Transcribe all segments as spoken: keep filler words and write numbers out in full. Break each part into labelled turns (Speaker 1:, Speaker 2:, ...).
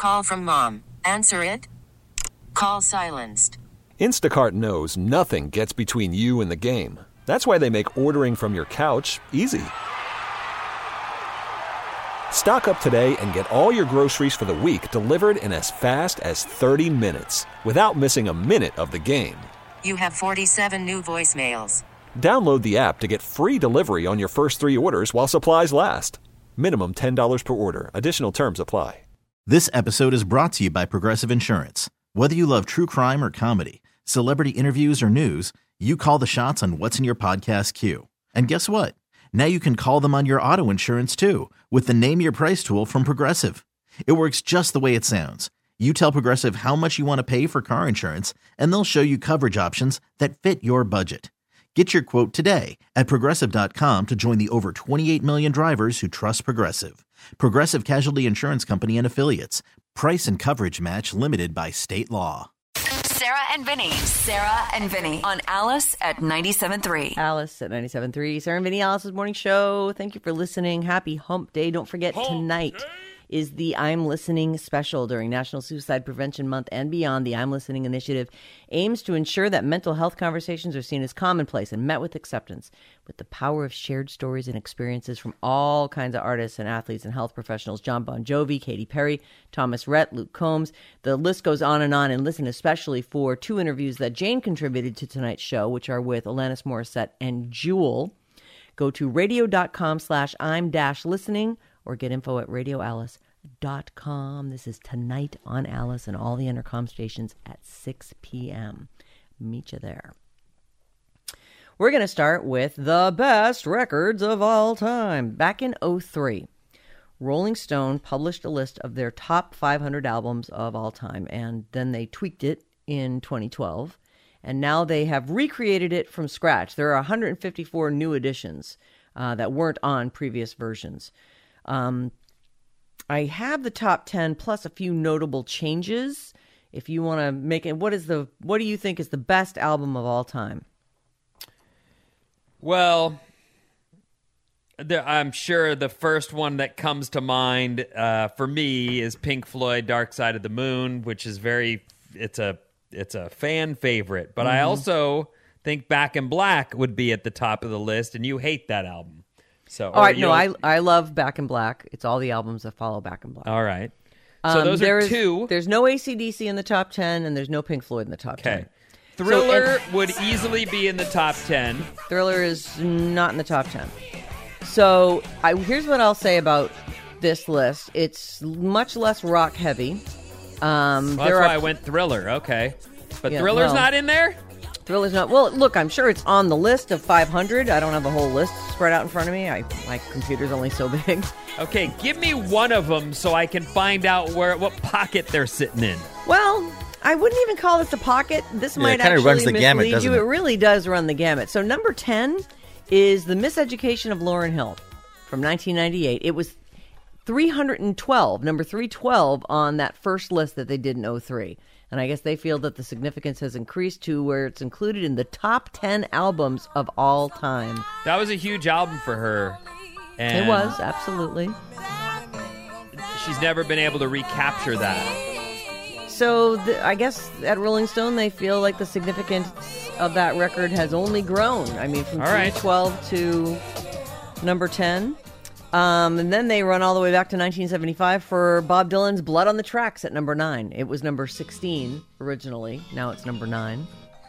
Speaker 1: Call from mom. Answer it. Call silenced.
Speaker 2: Instacart knows nothing gets between you and the game. That's why they make ordering from your couch easy. Stock up today and get all your groceries for the week delivered in as fast as thirty minutes without missing a minute of the game.
Speaker 1: You have forty-seven new voicemails.
Speaker 2: Download the app to get free delivery on your first three orders while supplies last. Minimum ten dollars per order. Additional terms apply.
Speaker 3: This episode is brought to you by Progressive Insurance. Whether you love true crime or comedy, celebrity interviews or news, you call the shots on what's in your podcast queue. And guess what? Now you can call them on your auto insurance too with the Name Your Price tool from Progressive. It works just the way it sounds. You tell Progressive how much you want to pay for car insurance, and they'll show you coverage options that fit your budget. Get your quote today at Progressive dot com to join the over twenty-eight million drivers who trust Progressive. Progressive Casualty Insurance Company and Affiliates. Price and coverage match limited by state law.
Speaker 4: Sarah and Vinny. Sarah and Vinny on Alice at ninety-seven point three.
Speaker 5: Alice at ninety-seven point three. Sarah and Vinny, Alice's morning show. Thank you for listening. Happy Hump Day. Don't forget, hump tonight day is the I'm Listening special during National Suicide Prevention Month and beyond. The I'm Listening initiative aims to ensure that mental health conversations are seen as commonplace and met with acceptance. With the power of shared stories and experiences from all kinds of artists and athletes and health professionals, John Bon Jovi, Katy Perry, Thomas Rhett, Luke Combs, the list goes on and on. And listen especially for two interviews that Jane contributed to tonight's show, which are with Alanis Morissette and Jewel. Go to radio.com slash I'm dash listening or get info at radio alice dot com. This is tonight on Alice and all the intercom stations at six p.m. Meet you there. We're going to start with the best records of all time. Back in oh three, Rolling Stone published a list of their top five hundred albums of all time, and then they tweaked it in twenty twelve, and now they have recreated it from scratch. There are one hundred fifty-four new additions uh, that weren't on previous versions. Um, I have the top ten plus a few notable changes. If you want to make it, what is the what do you think is the best album of all time?
Speaker 6: Well, the, I'm sure the first one that comes to mind uh, for me is Pink Floyd, Dark Side of the Moon, which is very it's a it's a fan favorite. But mm-hmm. I also think Back in Black would be at the top of the list, and you hate that album. So,
Speaker 5: all right, no, I I love Back in Black. It's all the albums that follow Back in Black.
Speaker 6: All right. So
Speaker 5: um,
Speaker 6: those are
Speaker 5: is,
Speaker 6: two.
Speaker 5: There's no A C D C in the top ten, and there's no Pink Floyd in the top
Speaker 6: okay.
Speaker 5: ten.
Speaker 6: Thriller
Speaker 5: so,
Speaker 6: would easily be in the top ten.
Speaker 5: Thriller is not in the top ten. So I, here's what I'll say about this list. It's much less rock heavy. Um,
Speaker 6: well, that's
Speaker 5: there
Speaker 6: why
Speaker 5: are,
Speaker 6: I went Thriller. Okay. But
Speaker 5: yeah,
Speaker 6: Thriller's
Speaker 5: well,
Speaker 6: not in there?
Speaker 5: Thriller's not. Well, look, I'm sure it's on the list of five hundred. I don't have a whole list spread out in front of me. I, my computer's only so big.
Speaker 6: Okay, give me one of them so I can find out where what pocket they're sitting in.
Speaker 5: Well, I wouldn't even call this a pocket. This
Speaker 7: yeah,
Speaker 5: might
Speaker 7: it kind
Speaker 5: actually
Speaker 7: of runs the
Speaker 5: mislead
Speaker 7: gamut,
Speaker 5: you.
Speaker 7: doesn't
Speaker 5: It?
Speaker 7: it
Speaker 5: really does run the gamut. So number ten is The Miseducation of Lauryn Hill from nineteen ninety-eight. It was three hundred twelve, number three twelve on that first list that they did in oh three. And I guess they feel that the significance has increased to where it's included in the top ten albums of all time.
Speaker 6: That was a huge album for her. And
Speaker 5: it was, absolutely.
Speaker 6: She's never been able to recapture that.
Speaker 5: So the, I guess at Rolling Stone, they feel like the significance of that record has only grown. I mean, from three twelve to number ten. Um, and then they run all the way back to nineteen seventy-five for Bob Dylan's Blood on the Tracks at number nine. It was number sixteen originally. Now it's number nine.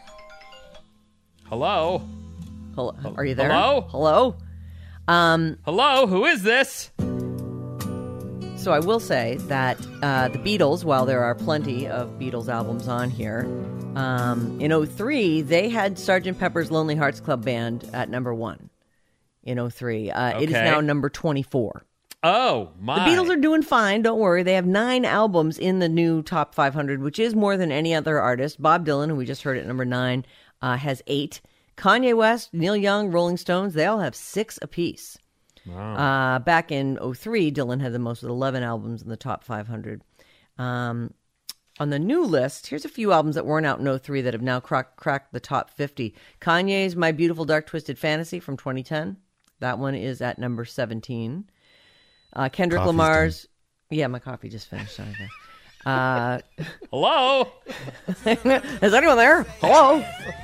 Speaker 6: Hello?
Speaker 5: Hello? Are you there?
Speaker 6: Hello?
Speaker 5: Hello? Um,
Speaker 6: Hello? Who is this?
Speaker 5: So I will say that uh, the Beatles, while there are plenty of Beatles albums on here, um, in oh three, they had Sergeant Pepper's Lonely Hearts Club Band at number one. In oh three. Uh,
Speaker 6: okay.
Speaker 5: It is now number twenty-four.
Speaker 6: Oh, my.
Speaker 5: The Beatles are doing fine. Don't worry. They have nine albums in the new top five hundred, which is more than any other artist. Bob Dylan, who we just heard at number nine, uh, has eight. Kanye West, Neil Young, Rolling Stones, they all have six apiece.
Speaker 6: Wow.
Speaker 5: Uh, back in oh three, Dylan had the most with eleven albums in the top five hundred. Um, on the new list, here's a few albums that weren't out in oh three that have now crack- cracked the top fifty. Kanye's My Beautiful Dark Twisted Fantasy from twenty ten. That one is at number seventeen. Uh, Kendrick
Speaker 7: Coffee's
Speaker 5: Lamar's... Done. Yeah, my coffee just finished. Sorry. Uh,
Speaker 6: Hello?
Speaker 5: is anyone there? Hello?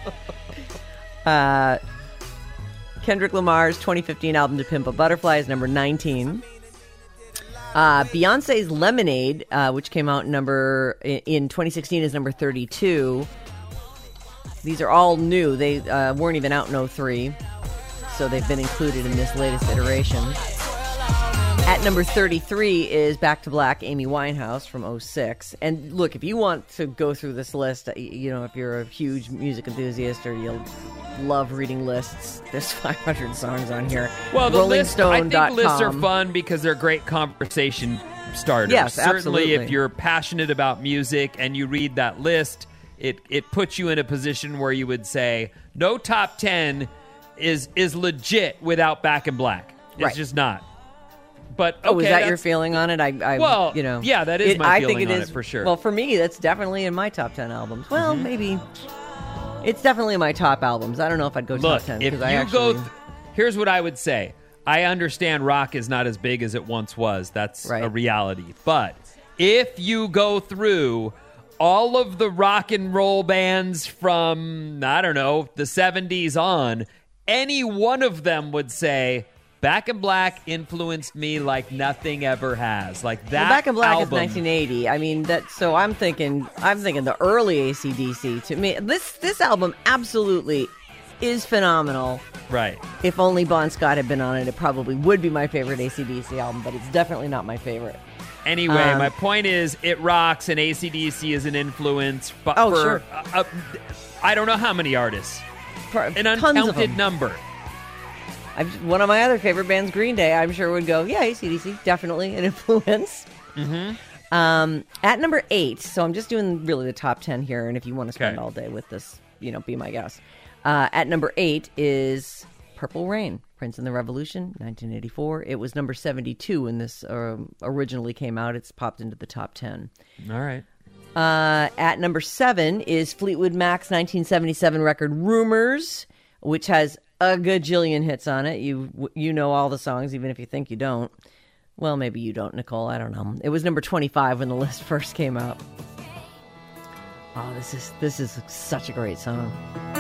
Speaker 5: Uh, Kendrick Lamar's twenty fifteen album To Pimp a Butterfly is number nineteen. Uh, Beyonce's Lemonade, uh, which came out number in twenty sixteen, is number thirty-two. These are all new. They uh, weren't even out in oh three, so they've been included in this latest iteration. At number thirty-three is Back to Black, Amy Winehouse from oh six. And look, if you want to go through this list, you know, if you're a huge music enthusiast or you love reading lists, there's five hundred songs on here.
Speaker 6: Well, the
Speaker 5: Rolling
Speaker 6: list, I
Speaker 5: Stone dot
Speaker 6: think lists are
Speaker 5: com.
Speaker 6: fun because they're great conversation starters.
Speaker 5: Yes,
Speaker 6: Certainly,
Speaker 5: absolutely.
Speaker 6: if you're passionate about music and you read that list, it, it puts you in a position where you would say, no top ten is is legit without Back in Black. It's
Speaker 5: Right.
Speaker 6: just not. But okay,
Speaker 5: Oh, is that your
Speaker 6: that's-
Speaker 5: feeling on it? I, I
Speaker 6: Well,
Speaker 5: you know,
Speaker 6: yeah, that is my
Speaker 5: I
Speaker 6: feeling
Speaker 5: think it
Speaker 6: on
Speaker 5: is,
Speaker 6: it for sure.
Speaker 5: Well, for me, that's definitely in my top ten albums. Well,
Speaker 6: Mm-hmm.
Speaker 5: maybe it's definitely in my top albums. I don't know if I'd go
Speaker 6: Look,
Speaker 5: top ten
Speaker 6: if
Speaker 5: because
Speaker 6: you
Speaker 5: I actually.
Speaker 6: go, th- here's what I would say. I understand rock is not as big as it once was. That's
Speaker 5: Right.
Speaker 6: a reality. But if you go through all of the rock and roll bands from, I don't know, the seventies on, any one of them would say, Back in Black influenced me like nothing ever has. Like that
Speaker 5: Well, Back in Black
Speaker 6: album,
Speaker 5: is nineteen eighty. I mean, that. So I'm thinking, I'm thinking the early A C D C. To me, this this album absolutely is phenomenal.
Speaker 6: Right.
Speaker 5: If only Bon Scott had been on it, it probably would be my favorite A C D C album. But it's definitely not my favorite.
Speaker 6: Anyway,
Speaker 5: Um,
Speaker 6: my point is, it rocks, and A C D C is an influence. But
Speaker 5: Oh,
Speaker 6: for,
Speaker 5: sure.
Speaker 6: uh, uh, I don't know how many artists.
Speaker 5: For-
Speaker 6: An
Speaker 5: tons of
Speaker 6: uncounted
Speaker 5: them.
Speaker 6: number.
Speaker 5: I've, one of my other favorite bands, Green Day, I'm sure would go, yeah, A C D C, definitely an influence. Mm-hmm. Um, at number eight, so I'm just doing really the top ten here, and if you want to spend
Speaker 6: Okay.
Speaker 5: all day with this, you know, be my guest. Uh, at number eight is Purple Rain, Prince and the Revolution, nineteen eighty-four. It was number seventy-two when this uh, originally came out. It's popped into the top ten.
Speaker 6: All right.
Speaker 5: Uh, at number seven is Fleetwood Mac's nineteen seventy-seven record Rumors, which has a gajillion hits on it. You you know all the songs, even if you think you don't. Well, maybe you don't, Nicole. I don't know. It was number twenty-five when the list first came out. Oh, this is this is such a great song.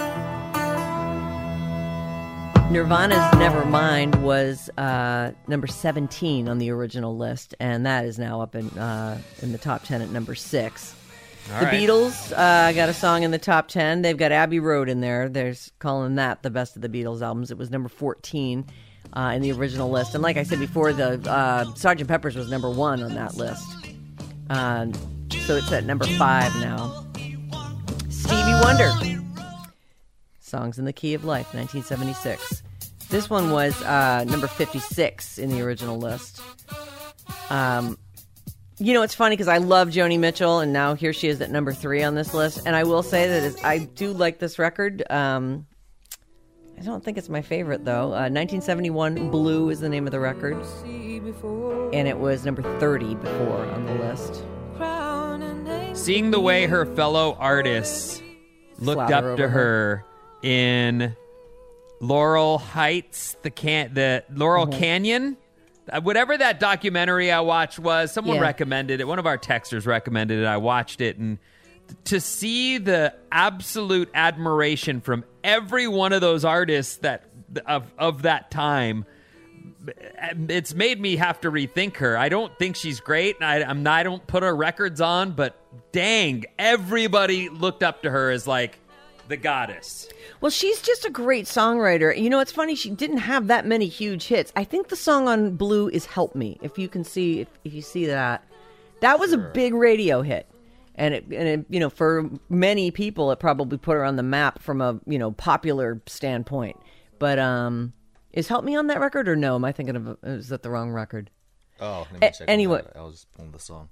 Speaker 5: Nirvana's Nevermind was uh, number seventeen on the original list, and that is now up in uh, in the top ten at number six.
Speaker 6: All
Speaker 5: the
Speaker 6: right.
Speaker 5: Beatles uh, got a song in the top ten. They've got Abbey Road in there. They're calling that the best of the Beatles albums. It was number fourteen uh, in the original list. And like I said before, the uh, Sergeant Pepper's was number one on that list. Uh, so it's at number five now. Stevie Wonder. Songs in the Key of Life, nineteen seventy-six. This one was uh, number fifty-six in the original list. Um, you know, it's funny because I love Joni Mitchell, and now here she is at number three on this list. And I will say that is, I do like this record. Um, I don't think it's my favorite, though. Uh, nineteen seventy-one, Blue is the name of the record. And it was number thirty before on the list.
Speaker 6: Seeing the way her fellow artists looked
Speaker 5: Slaughter
Speaker 6: up to
Speaker 5: over
Speaker 6: her in Laurel Heights, the can the Laurel
Speaker 5: Mm-hmm.
Speaker 6: Canyon, uh, whatever that documentary I watched was. Someone
Speaker 5: Yeah.
Speaker 6: recommended it. One of our texters recommended it. I watched it, and to see the absolute admiration from every one of those artists that of of that time, it's made me have to rethink her. I don't think she's great. I, I'm not, I don't put her records on, but dang, everybody looked up to her as like the goddess.
Speaker 5: Well, she's just a great songwriter. You know, it's funny, she didn't have that many huge hits. I think the song on Blue is Help Me, if you can see, if, if you see that. That was sure. a big radio hit. And, it, and it, you know, for many people, it probably put her on the map from a, you know, popular standpoint. But um, is Help Me on that record or no? Am I thinking of, is that the wrong record?
Speaker 7: Oh, let me
Speaker 5: A-
Speaker 7: check.
Speaker 5: anyway.
Speaker 7: I was pulling the song.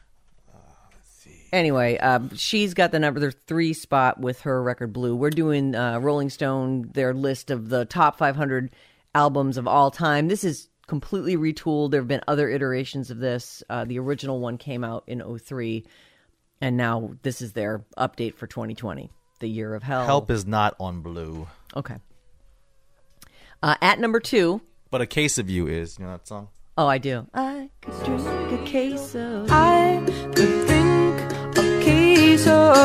Speaker 5: Anyway, uh, she's got the number three spot with her record Blue. We're doing uh, Rolling Stone, their list of the top five hundred albums of all time. This is completely retooled. There have been other iterations of this. Uh, the original one came out in oh three, and now this is their update for twenty twenty, the year of hell.
Speaker 7: Help is not on Blue.
Speaker 5: Okay. Uh, at number two.
Speaker 7: But A Case of You is. You know that song?
Speaker 5: Oh, I do. I could drink a case of...
Speaker 8: I could bring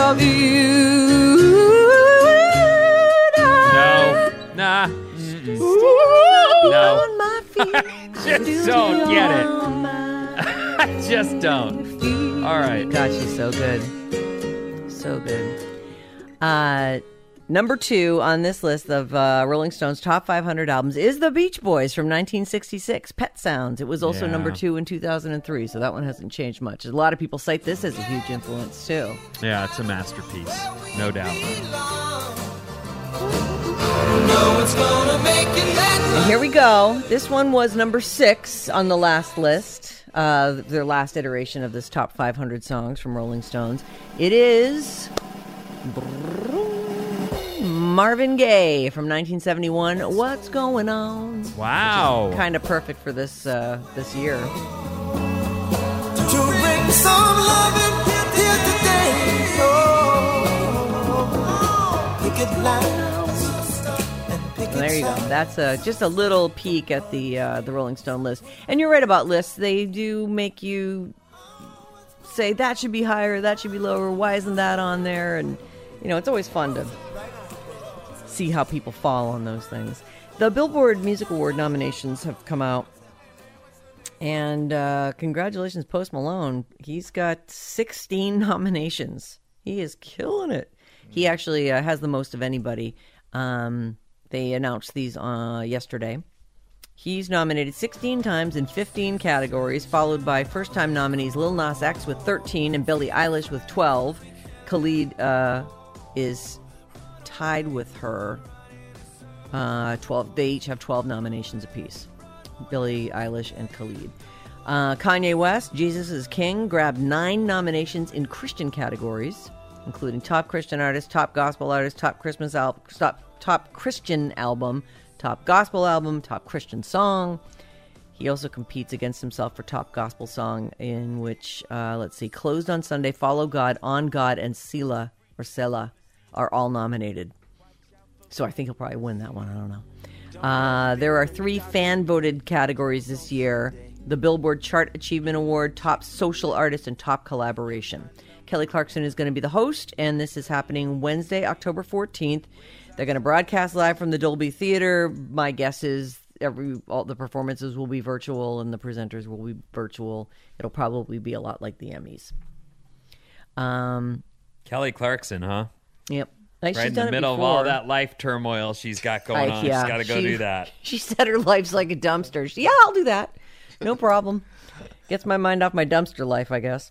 Speaker 5: love you.
Speaker 6: No. Nah. Mm-mm. No.
Speaker 5: On my feet.
Speaker 6: Just don't get it. I just don't. All right.
Speaker 5: God, she's so good. So good. Uh, number two on this list of uh, Rolling Stones top five hundred albums is The Beach Boys from nineteen sixty-six, Pet Sounds. It was also
Speaker 6: Yeah.
Speaker 5: number two in two thousand three, so that one hasn't changed much. A lot of people cite this as a huge influence, too.
Speaker 6: Yeah, it's a masterpiece. No doubt.
Speaker 5: And here we go. This one was number six on the last list, uh, their last iteration of this top five hundred songs from Rolling Stones. It is Marvin Gaye from nineteen seventy-one. What's going on?
Speaker 6: Wow.
Speaker 5: Kind of perfect for this uh, this year.
Speaker 8: To bring some loving here today. Oh, picket lines and picket
Speaker 5: And there you go.
Speaker 8: signs.
Speaker 5: That's uh, just a little peek at the uh, the Rolling Stone list. And you're right about lists. They do make you say that should be higher, that should be lower. Why isn't that on there? And you know, it's always fun to see how people fall on those things. The Billboard Music Award nominations have come out. And uh, congratulations, Post Malone. He's got sixteen nominations. He is killing it. He actually uh, has the most of anybody. Um, they announced these uh, yesterday. He's nominated sixteen times in fifteen categories, followed by first-time nominees Lil Nas X with thirteen and Billie Eilish with twelve. Khalid uh, is tied with her. Uh, twelve. They each have twelve nominations apiece. Billie Eilish and Khalid. Uh, Kanye West, Jesus is King, grabbed nine nominations in Christian categories, including Top Christian Artist, Top Gospel Artist, Top Christmas Album, Top, Top Christian Album, Top Gospel Album, Top Christian Song. He also competes against himself for Top Gospel Song, in which, uh, let's see, Closed on Sunday, Follow God, On God, and Selah, or Selah, are all nominated. So I think he'll probably win that one. I don't know. Uh, there are three fan-voted categories this year. The Billboard Chart Achievement Award, Top Social Artist, and Top Collaboration. Kelly Clarkson is going to be the host, and this is happening Wednesday, October fourteenth. They're going to broadcast live from the Dolby Theater. My guess is every all the performances will be virtual, and the presenters will be virtual. It'll probably be a lot like the Emmys. Um,
Speaker 6: Kelly Clarkson, huh?
Speaker 5: Yep. Like,
Speaker 6: Right
Speaker 5: she's
Speaker 6: in
Speaker 5: done
Speaker 6: the
Speaker 5: it
Speaker 6: middle of
Speaker 5: before.
Speaker 6: all that life turmoil she's got going
Speaker 5: Like,
Speaker 6: on.
Speaker 5: yeah,
Speaker 6: she's got to go
Speaker 5: she-
Speaker 6: do that.
Speaker 5: She said her life's like a dumpster. She, yeah, I'll do that. No problem. Gets my mind off my dumpster life, I guess.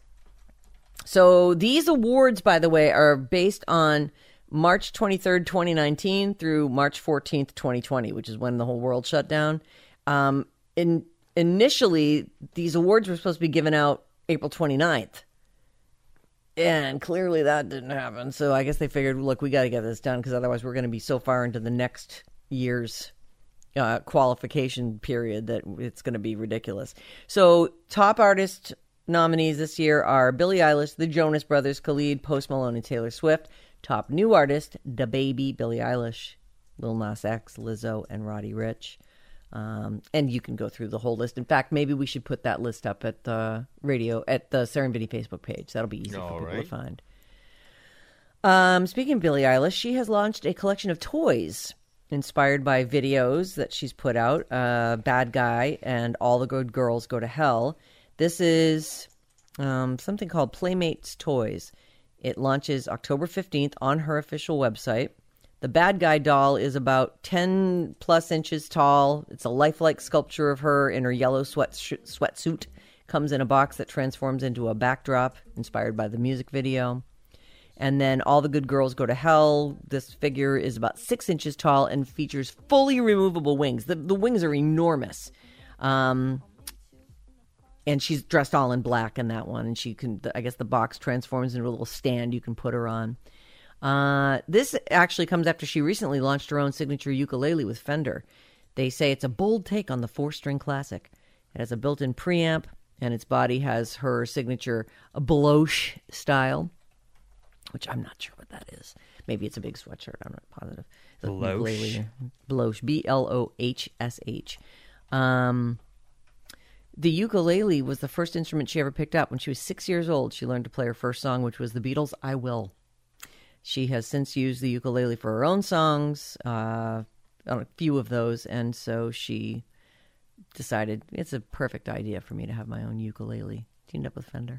Speaker 5: So these awards, by the way, are based on March twenty-third, twenty nineteen through March fourteenth, twenty twenty, which is when the whole world shut down. Um, in, initially, these awards were supposed to be given out April twenty-ninth. And clearly that didn't happen. So I guess they figured, look, we got to get this done because otherwise we're going to be so far into the next year's uh, qualification period that it's going to be ridiculous. So top artist nominees this year are Billie Eilish, the Jonas Brothers, Khalid, Post Malone, and Taylor Swift. Top new artist, DaBaby, Billie Eilish, Lil Nas X, Lizzo, and Roddy Ricch. Um, and you can go through the whole list. In fact, maybe we should put that list up at the radio, at the Serendipity Facebook page. That'll be easy
Speaker 7: All
Speaker 5: for people
Speaker 7: right.
Speaker 5: to find. Um, speaking of Billie Eilish, she has launched a collection of toys inspired by videos that she's put out. Uh, Bad Guy and All the Good Girls Go to Hell. This is um, something called Playmates Toys. It launches October fifteenth on her official website. The Bad Guy doll is about ten plus inches tall. It's a lifelike sculpture of her in her yellow sweat sweatsuit. Comes in a box that transforms into a backdrop inspired by the music video. And then All the Good Girls Go to Hell. This figure is about six inches tall and features fully removable wings. The, the wings are enormous. Um, and she's dressed all in black in that one. And she can, I guess the box transforms into a little stand you can put her on. Uh, this actually comes after she recently launched her own signature ukulele with Fender. They say it's a bold take on the four-string classic. It has a built-in preamp, and its body has her signature Bloche style, which I'm not sure what that is. Maybe it's a big sweatshirt. I'm not positive. It's a
Speaker 6: Bloche?
Speaker 5: ukulele. Bloche, B L O H S H. Um, the ukulele was the first instrument she ever picked up. When she was six years old, she learned to play her first song, which was the Beatles' I Will. She has since used the ukulele for her own songs, uh, on a few of those, and so she decided it's a perfect idea for me to have my own ukulele teamed up with Fender.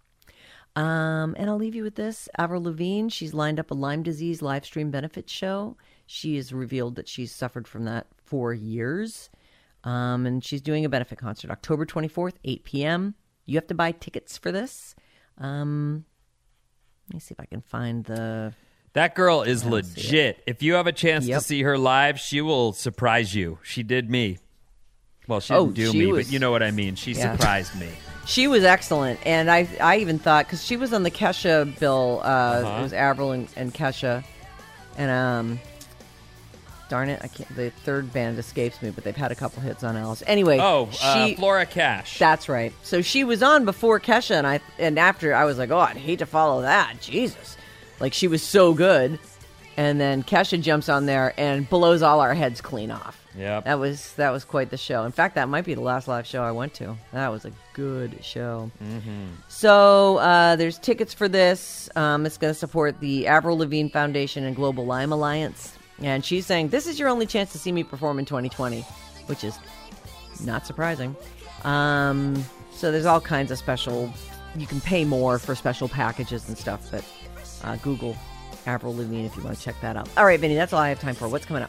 Speaker 5: Um, and I'll leave you with this. Avril Lavigne, she's lined up a Lyme disease live stream benefit show. She has revealed that she's suffered from that for years. Um, and she's doing a benefit concert October twenty-fourth, eight p.m. You have to buy tickets for this. Um, let me see if I can find the...
Speaker 6: That girl is legit. If you have a chance
Speaker 5: Yep.
Speaker 6: to see her live, she will surprise you. She did me. Well, she
Speaker 5: Oh,
Speaker 6: didn't do
Speaker 5: she
Speaker 6: me,
Speaker 5: was-
Speaker 6: but you know what I mean. She
Speaker 5: Yeah.
Speaker 6: surprised me.
Speaker 5: She was excellent, and I I even thought, because she was on the Kesha bill, uh,
Speaker 6: Uh-huh.
Speaker 5: it was Avril and, and Kesha, and um, darn it, I can't. The third band escapes me, but they've had a couple hits on Alice. Anyway,
Speaker 6: Oh, uh,
Speaker 5: she,
Speaker 6: Flora Cash.
Speaker 5: that's right. So she was on before Kesha, and I and after I was like, oh, I'd hate to follow that, Jesus, like she was so good, and then Kesha jumps on there and blows all our heads clean off.
Speaker 6: Yep.
Speaker 5: That was that was quite the show. In fact, that might be the last live show I went to. That was a good show. Mm-hmm. So uh, there's tickets for this. Um, it's going to support the Avril Lavigne Foundation and Global Lyme Alliance. And she's saying, this is your only chance to see me perform in twenty twenty, which is not surprising. Um, so there's all kinds of special, you can pay more for special packages and stuff, but uh, Google Avril Lavigne if you want to check that out. All right, Vinny, that's all I have time for. What's coming up?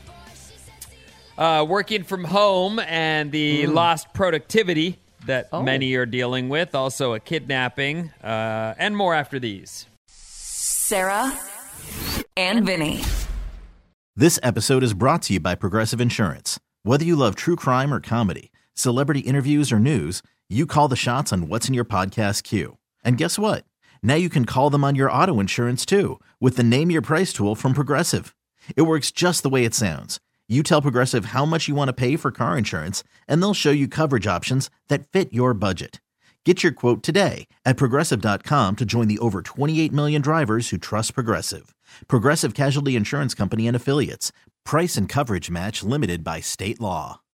Speaker 6: Uh, working from home and the lost productivity that
Speaker 5: Oh.
Speaker 6: many are dealing with. Also a kidnapping, uh, and more after these.
Speaker 4: Sarah and Vinny.
Speaker 3: This episode is brought to you by Progressive Insurance. Whether you love true crime or comedy, celebrity interviews or news, you call the shots on what's in your podcast queue. And guess what? Now you can call them on your auto insurance too with the Name Your Price tool from Progressive. It works just the way it sounds. You tell Progressive how much you want to pay for car insurance, and they'll show you coverage options that fit your budget. Get your quote today at Progressive dot com to join the over twenty-eight million drivers who trust Progressive. Progressive Casualty Insurance Company and Affiliates. Price and coverage match limited by state law.